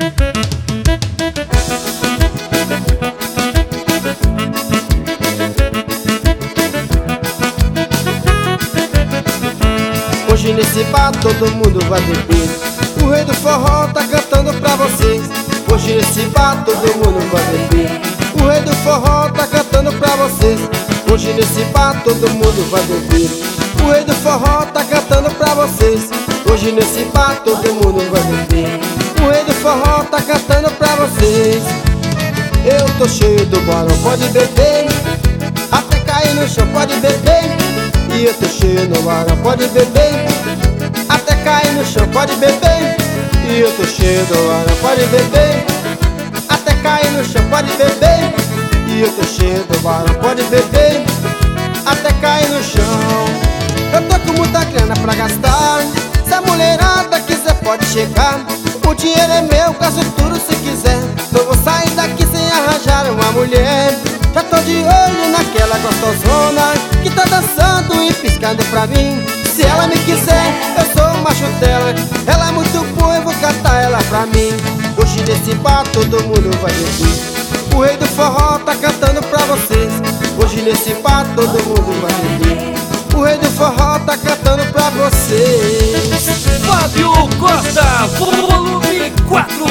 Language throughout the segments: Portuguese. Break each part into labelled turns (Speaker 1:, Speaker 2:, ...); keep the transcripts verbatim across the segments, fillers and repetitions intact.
Speaker 1: Hoje nesse bar todo mundo vai beber. O rei do forró tá cantando pra vocês. Hoje nesse bar todo mundo vai beber. O rei do forró tá cantando pra vocês. Hoje nesse bar todo mundo vai beber. O rei do forró tá cantando pra vocês. Hoje nesse bar todo mundo vai beber. O rei do forró tá cantando pra vocês. Eu tô cheio do barão, pode beber. Até cair no chão, pode beber. E eu tô cheio no barão, pode beber. Até cair no chão, pode beber. E eu tô cheio do barão, pode beber. Até cair no chão, pode beber. E eu tô cheio do barão, pode beber. Até cair no chão. Eu tô com muita grana pra gastar. Se a mulherada quiser pode chegar. O dinheiro é meu, gasto tudo se quiser. Não vou sair daqui sem arranjar uma mulher. Já tô de olho naquela gostosona que tá dançando e piscando pra mim. Se ela me quiser, eu sou o macho dela. Ela é muito boa, eu vou catar ela pra mim. Hoje nesse bar todo mundo vai beber. O rei do forró tá cantando pra vocês. Hoje nesse bar todo mundo vai beber. O rei do forró tá cantando pra vocês.
Speaker 2: Fábio Costa, volume quatro.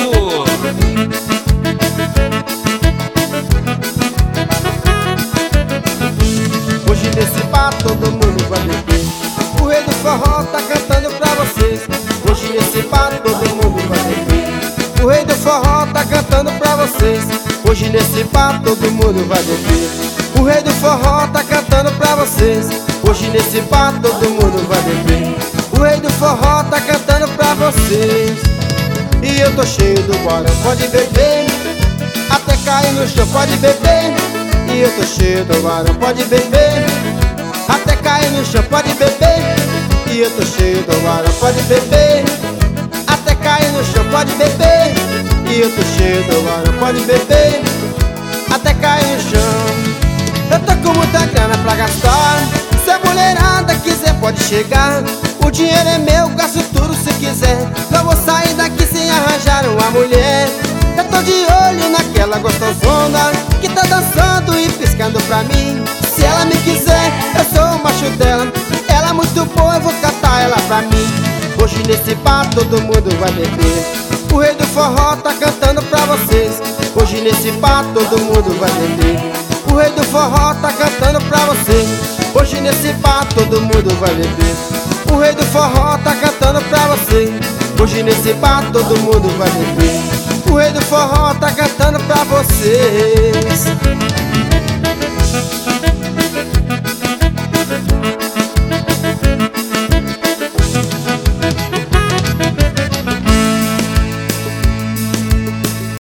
Speaker 1: Hoje nesse bar todo mundo vai beber. O rei do forró tá cantando pra vocês. Hoje nesse bar todo mundo vai beber. O rei do forró tá cantando pra vocês. Hoje nesse bar todo mundo vai beber. O rei do forró tá cantando pra vocês. Hoje nesse bar todo mundo vai beber. O rei do forró tá cantando pra vocês. E eu tô cheio do barão, pode beber. Até cair no chão, pode beber. E eu tô cheio do barão, pode beber. Até cair no chão, pode beber. E eu tô cheio do barão, pode beber. Até cair no chão, pode beber. E eu tô cheio do barão, pode beber. Até cair no chão. Eu tô com muita grana pra gastar. Se a mulherada quiser pode chegar. O dinheiro é meu, gasto tudo se quiser. Não vou sair daqui sem arranjar uma mulher. Eu tô de olho naquela gostosona que tá dançando e piscando pra mim. Se ela me quiser, eu sou o macho dela. Ela é muito boa, eu vou catar ela pra mim. Hoje nesse bar todo mundo vai beber. O rei do forró tá cantando pra vocês. Hoje nesse bar todo mundo vai beber. O rei do forró tá cantando pra vocês. Hoje nesse bar todo mundo vai beber. O rei do forró tá cantando pra vocês. Hoje nesse bar todo mundo vai beber. O rei do forró tá cantando pra vocês.